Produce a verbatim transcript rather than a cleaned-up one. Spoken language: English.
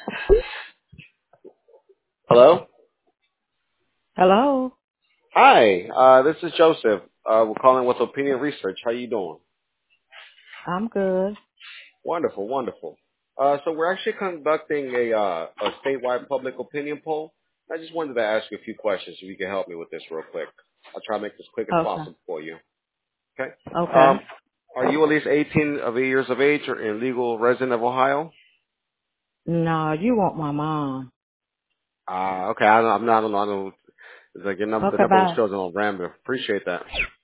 Hello? Hello. Hi, uh, this is Joseph. Uh, we're calling with Opinion Research. How you doing? I'm good. Wonderful, wonderful. Uh, so we're actually conducting a, uh, a statewide public opinion poll. I just wanted to ask you a few questions if you can help me with this real quick. I'll try to make this quick as Okay. possible for you. Okay? Okay. Um, are you at least eighteen of eight years of age or a legal resident of Ohio? No, you want my mom. Uh, okay, I don't, I'm not, I don't know. It's like your number, the Okay, number was bye. chosen on random. Appreciate that.